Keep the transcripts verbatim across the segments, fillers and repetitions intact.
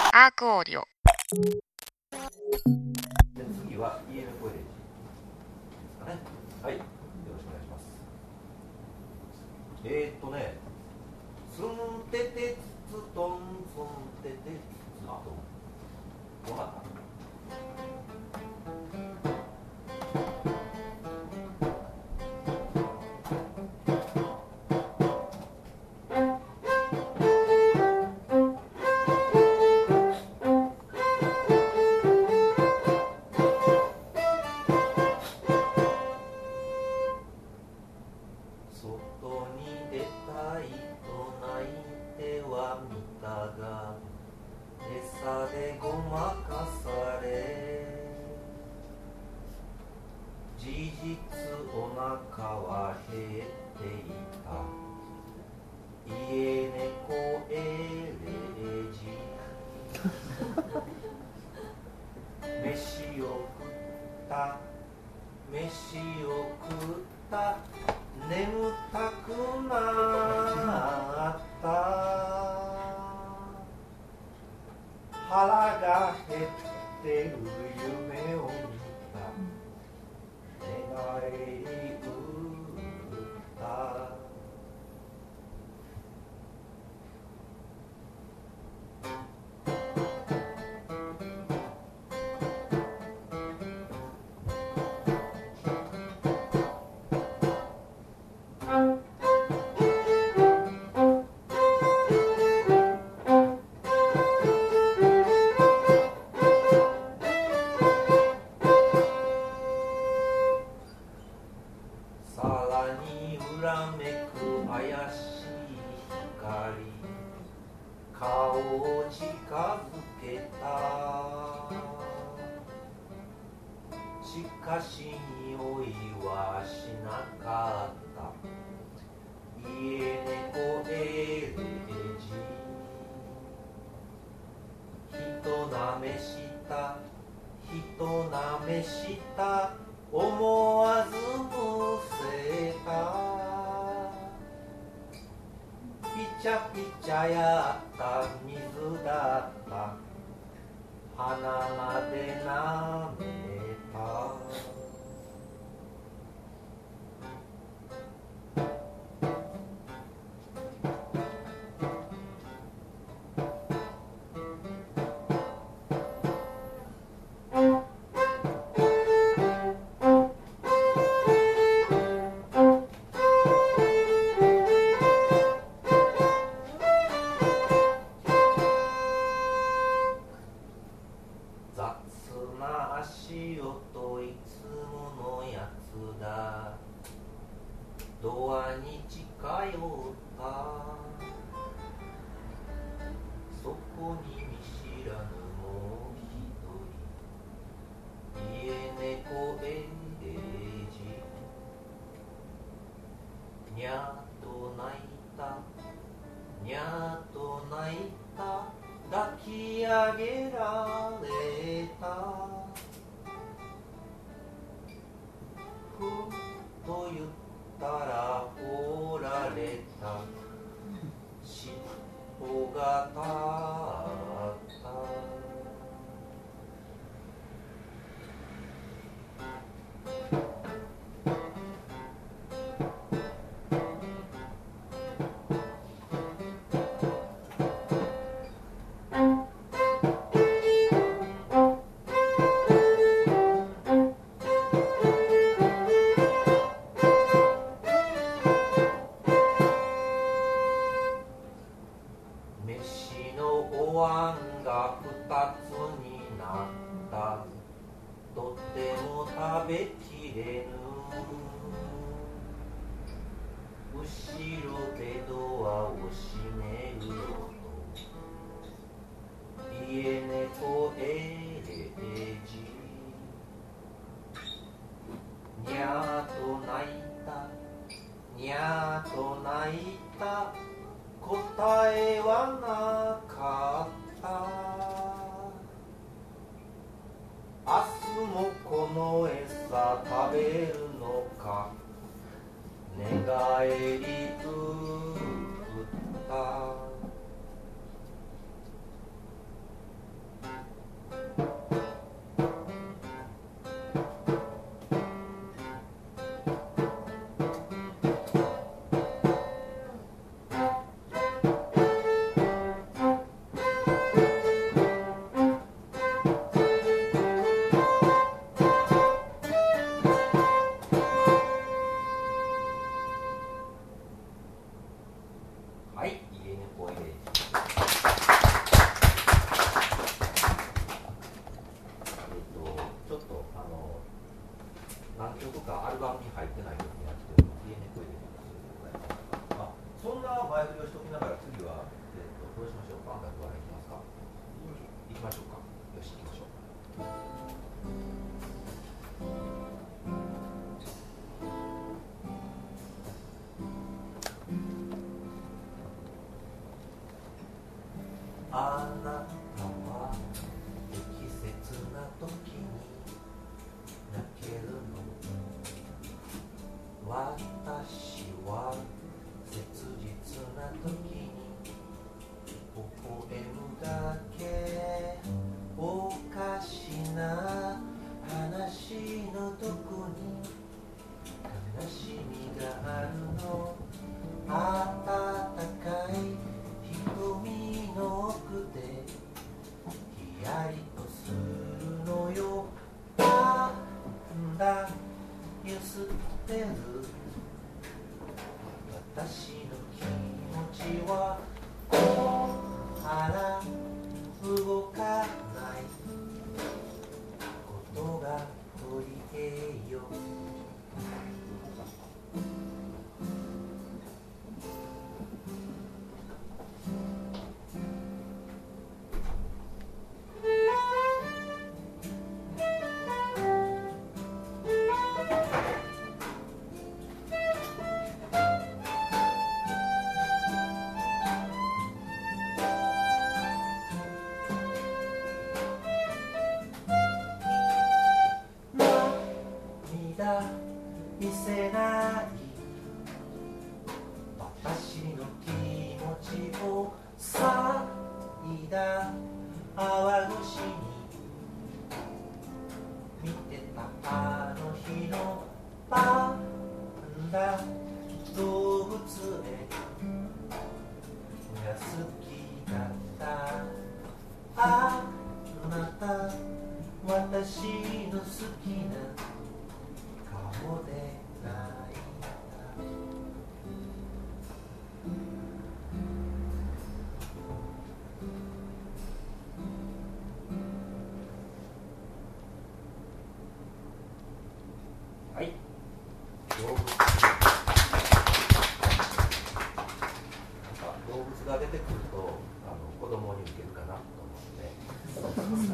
アークオーディオ。 で次は イーエヌ コエレンジですかね。はい、よろしくお願いします。えー、っとね、スンテテツツトンスンテテツツトン。わかった？外に出たいと泣いてはみたが餌でごまかされ、事実お腹は減っていた。家猫エレジ飯を食った飯を食った眠たくなった。腹が減ってる夢を見た。寝返り打った。さらに裏めく怪しい光、顔を近づけた。しかし匂いはしなかった。家猫エレジ人なめした人なめした思わずむせた。ピチャピチャやった水だった。鼻までなめた。雑な足音いつものやつだ。ドアに近寄った。そこに見知らぬもう一人、家猫エレジにゃーと泣いたにゃーと泣いた。抱き上げられた。ふっと言ったら放られた。尻尾が立った。飯のお椀が二つになった。とても食べきれぬ。後ろでドアを閉める音。家猫エレジにゃーと泣いたにゃーと泣いた。答えはなかった。明日もこの餌食べるのか。寝返り打った。 きましょうか。よし、行きましょう。あなたは適切な時に泣けるの。私は切実な時に微笑むだけ。おかしな話のどこに悲しみがあるの。温かい瞳の奥でひやりとするのよ。なんだゆすってる私の気持ちは。あら動かないことが取り柄よ。見せない私の気持ちを。咲いた泡越しに見てたあの日のパンダ動物園が好きだった。あなた私の好きな顔で泣いた。はい、動物。なんか動物が出てくるとあの子供に受けるかなと思って。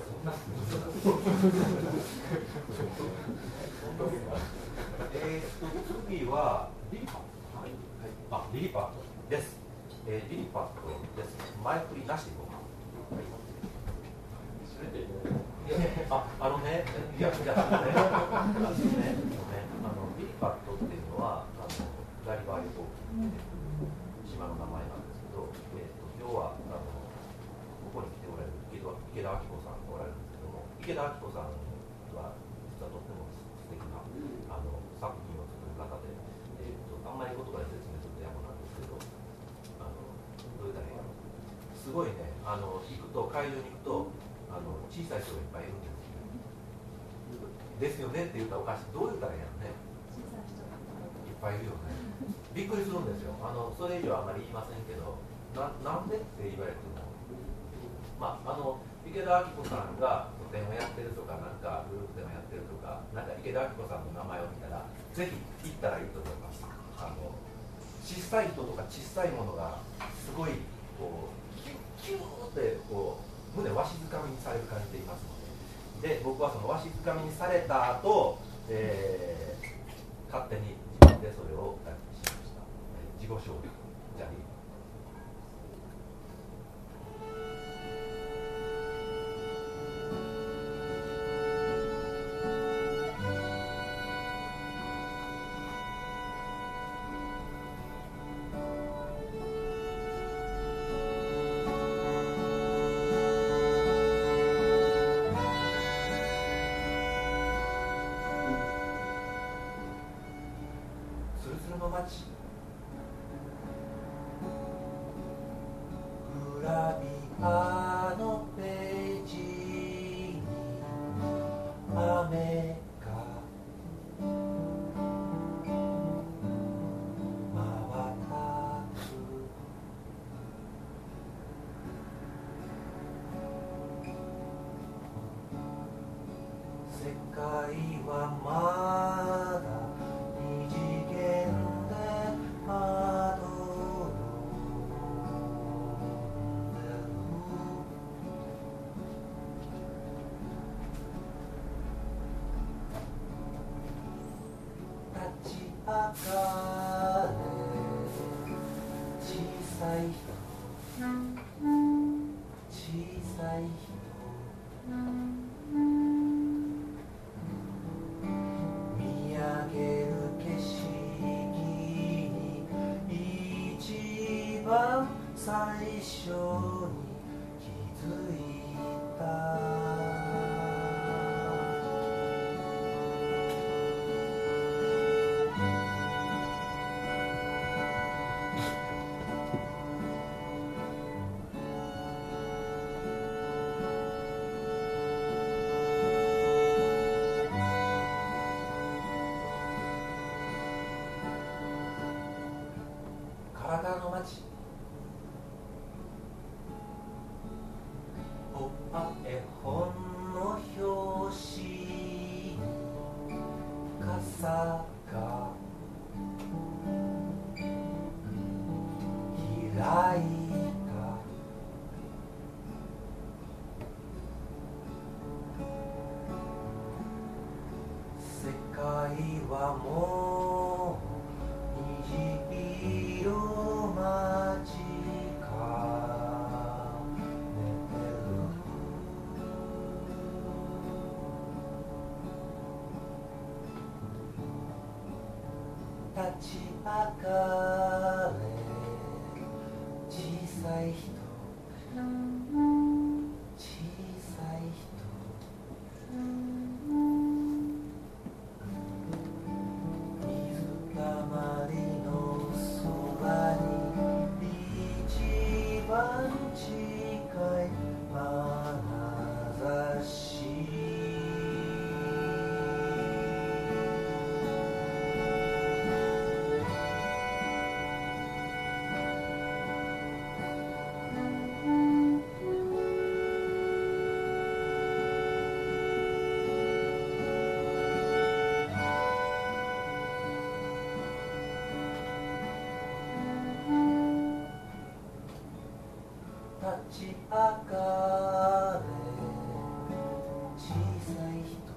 えーと次はリリパット、はいはい、あリリパットです、えー、リリパットです。前振りなしで僕、はい、ああのね、いやいやあのね、あのね、あのリリパットっていうのはあのガリバー旅行記に出てくる島の名前なんですけど、えー、と今日はあのここに来ておられる池田池田明子さんがおられるんですけども、池田明子さんは実はとっても素敵なあの作品を作る方で、えー、とあんまり言葉で説明するとやもなんですけど、あのどういうたらいいの、すごいね、あの行くと会場に行くとあの小さい人がいっぱいいるんですよ。ですよねって言ったらおかしい。どう言ったらいいのね。いっぱいいるよね。びっくりするんですよ。あのそれ以上あんまり言いませんけど、ななんでって言われても、まああの池田明子さんが個展をやってるとか、なんかグループ展をやってるとか、なんか池田明子さんの名前を見たらぜひ行ったらいいと思います。あの小さい人とか小さいものがすごいこうキュッキューってこう胸わしづかみにされる感じでいますので、で僕はそのわしづかみにされた後、えー、勝手に自分でそれを歌にしました。自己紹介じゃあの街、グラビアのページに雨が瞬く。世界はまだ二次元体の街おあ絵本の表紙に傘が開いた世界はもう虹色待ちかねてる立ち上がれ小さい人小さい人水たまりのそばに一番近い眼差し立ち上がれ小さい人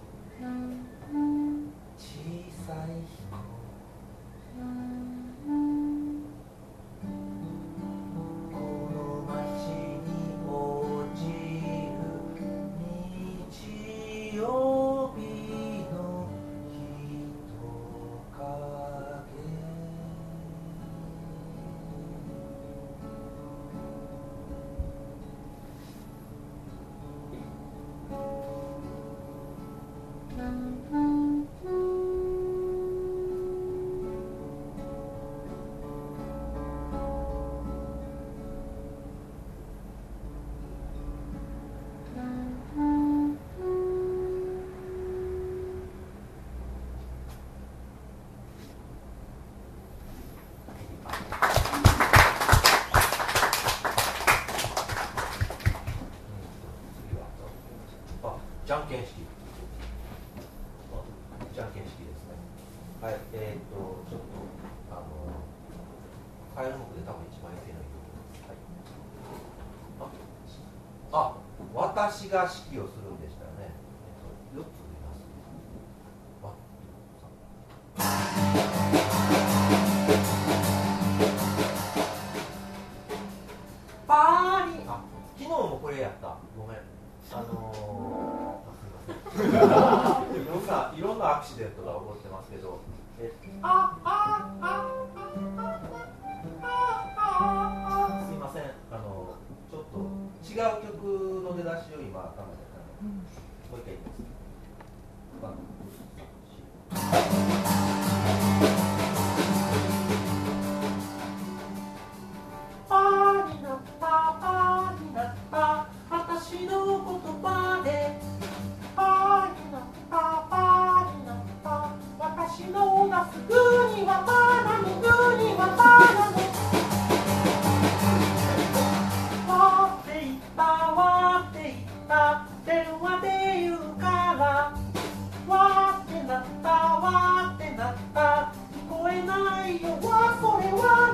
小さい人この街に落ちる日曜日の人影じゃんけん式。じゃんけん式ですね。はい、えー、っと、ちょっと、あの、カエル目で多分一番手のいいところです。はい。あ、あ、私が式をするんでしたよね。えっと、よっつ見ます。パーリン、あ、昨日もこれやった。ごめん。あのー、いろんな、いろんなアクシデントが起こってますけど、えああああああすいません、あのちょっと違う曲の出だしを今頭で考えて、もう一回言います。パーになったパーになった私の言葉でパーになったパーになった私の出すグーにはパーなのグーにはパーなのわって言ったわって言った電話で言うからわってなったわってなった聞こえないよわそれは